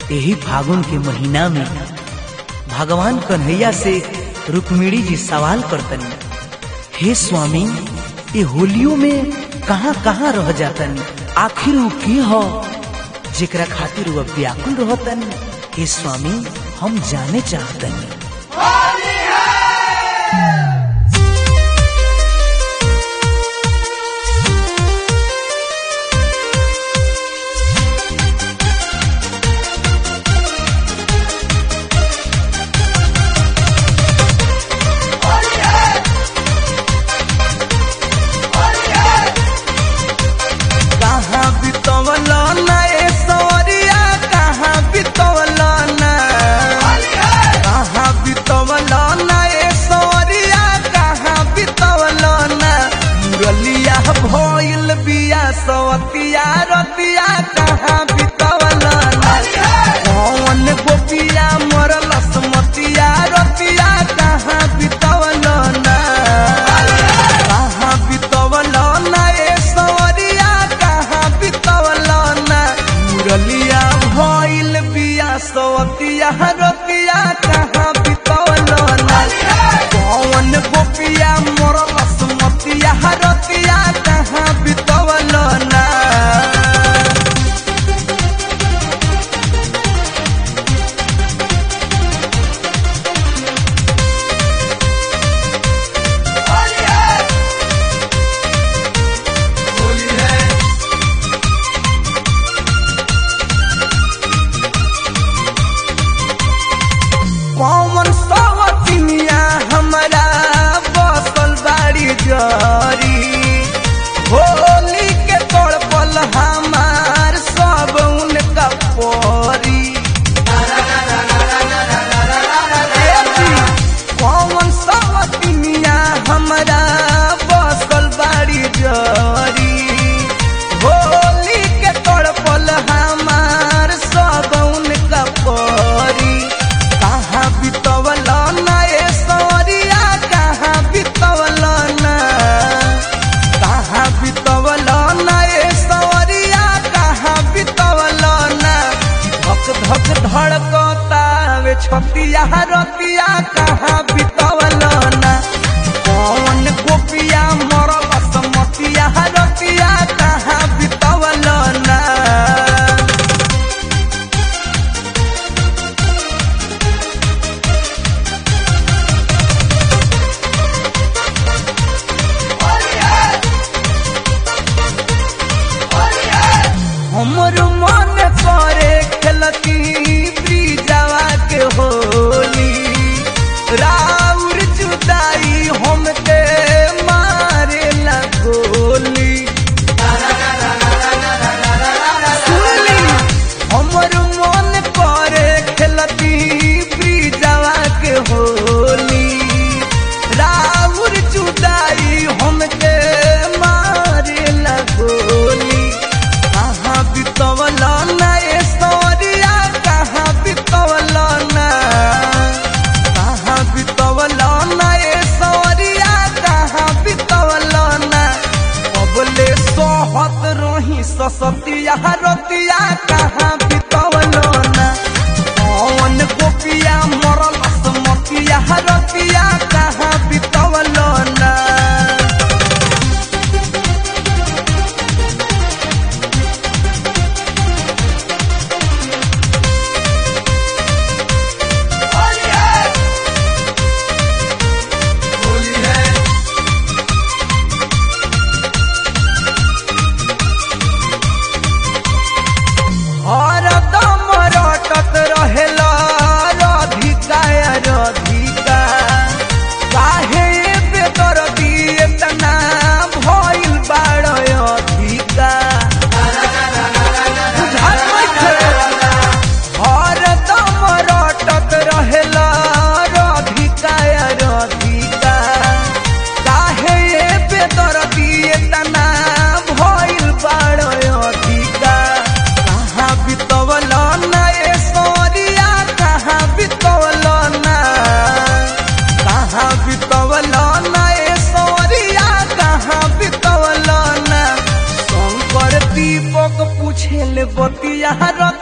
यही फागुन के महीना में भगवान कन्हैया से रुक्मिणी जी सवाल करतनी, हे स्वामी ये होलियों में कहाँ कहाँ रह जातनी, आखिर वो की हो जेकरा खातिर वो व्याकुल रहतनी। हे स्वामी हम जाने चाहतनी। भइल बिया सवतिया रतिया कहाँ बितवला कौन गोपिया मरल समतिया रतिया कहाँ बितवला कहाँ बितवला ए सवरिया कहाँ बितवला मुरलिया भइल बिया सवतिया रतिया कहाँ बितवला कौन गोपिया मरल समतिया रतिया कहाँ बितवला कौन सवतिनिया हमरा बसल बाड़ी जरी होली के तड़पल हमार सब उनका परी। कौन सवतिनिया हमरा बसल बाड़ी जरी होली के तड़पल हमार सब उनका परी। कहाँ बितवला ए सवरिया कहाँ बितवला कहाँ बितवला ए सवरिया कहाँ बितवला धक धक धड़कतावे छतिया रतिया कहाँ बितवला कौन गोपिया मरल समतिया रतिया कहाँ बितवला हमर मन करे खेलती ब्रिजवा के होली राउर जुदाई हमके मारे ला गोली। हमर मन करे खेलती ब्रिजवा के होली राउर जुदाई हमके मारे ला गोली। कहाँ बितवला ए सवरिया कहाँ बितवला कहाँ बितवला ए सवरिया कहाँ बितवला अबले सोहत रही ससतिया रतिया कहाँ बितवला कौन गोपिया मरल समतिया रतिया कहाँ बितवला हरदम रटत रहेला राधिका राधिका काहे बेदर्दी इतना भइल बाड़ अधिका। हरदम रटत रहेला राधिका राधिका काहे बेदर्दी इतना भइल बाड़ अधिका। कहाँ बितवला ए सवरिया कहाँ बितवला कहाँ बितवला ए सवरिया कहाँ बितवला शंकर दीपक पूछेले बतिया